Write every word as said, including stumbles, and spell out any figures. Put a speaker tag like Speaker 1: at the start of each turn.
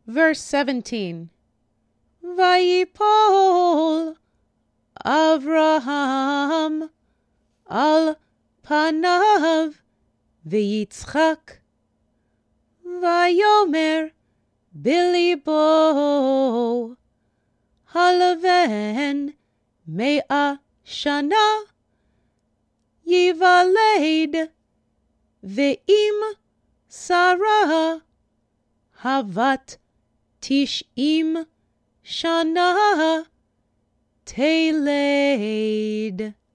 Speaker 1: Verse seventeen. Vayipol Avraham al panav v'yitzchak vayomer bilibo halaven mea shana yivaled ve'im Sarah havat tish'im shana teled.